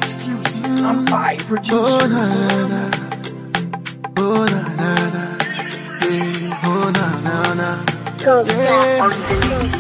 exclusive on Pi Producers. Oh na na na, oh na na na, yeah. Oh na na na. Yeah. On the mix.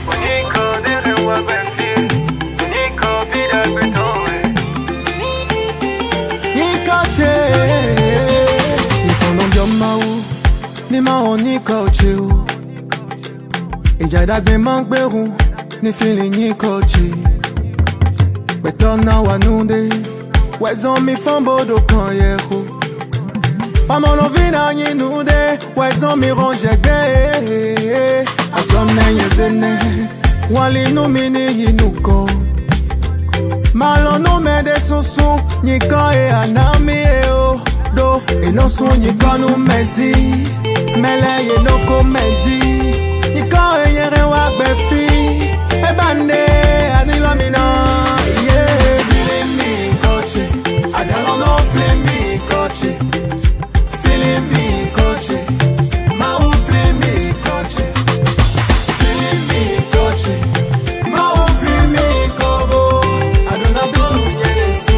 Ni ma oni kochi u Ija dagbe ma gberun Ni feeling ni kochi Beto na wanunde Wezon mi fambodo kan yeho Pamo no vina ni nude Wezon mi ronjegbe Asom nenye zene Wali no mini yinuko Malo no me de sunsun Nika e anami e o Do e no sun nika no medi Mele ye no komedi Nika e yere wak befi E bande anilamina Yeah, feeling me coche Ajalo no flame me coche Feeling me coche Ma u flame me coche Feeling me coche Ma u flame me kobo Adona donu yenesu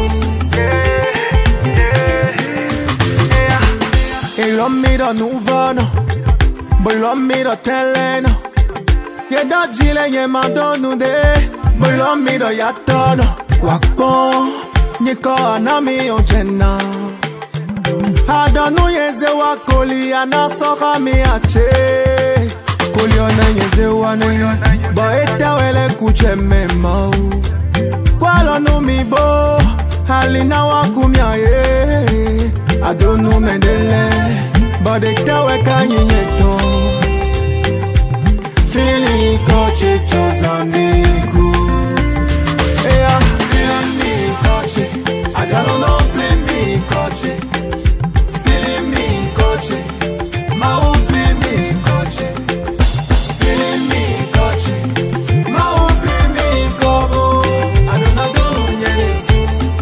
E lo miro nuvono Boy lo miro teleno Ye do jile ye mandonu de Boy lo miro yatono Wakpon Niko anami onjena Adonu yeze wakoli Anasoka mi ache Koli ona yeze wane Bo etawele kuche memau Kwalo no mi bo Halina wakumya ye Adonu mendele But they tell we can you feeling coche chosen me good. Yeah, feeling me coche. I don't know feeling me coche. Feeling me coche. Ma u feeling me coche. Feeling me coche. Ma u feeling me kobo. I don't know do nyenesu.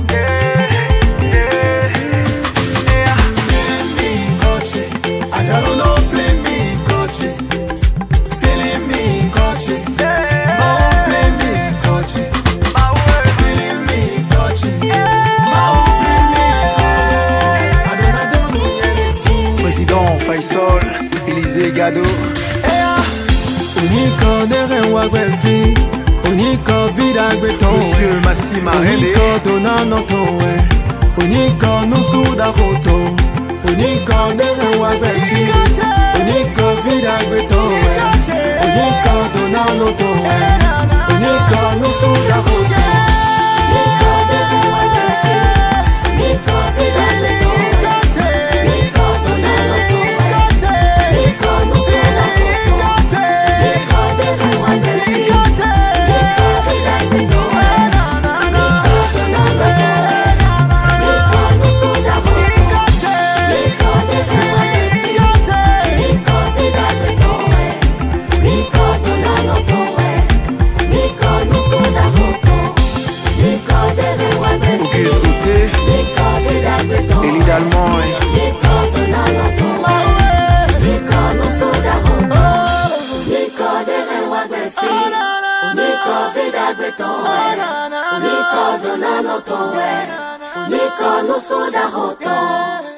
Yeah, feeling me coche. I don't know feeling me coche. Feeling me coche. Ma u feeling me coche. Feeling me coche. Ma u feeling me kobo. I don't know do nyenesu. Président Faisal, Élisée Gado. Unico dere wagbefi Unico vida gbeton Monsieur Massima Unico donano towe Unico nusuda koto Unico dere wagbefi Unico vida gbeton Unico donano towe Unico nusuda koto Unico dere wagbefi Unico vida gbeton Unico donano towe Unico nusuda koto Élide Allemand Nico, no soda hoto.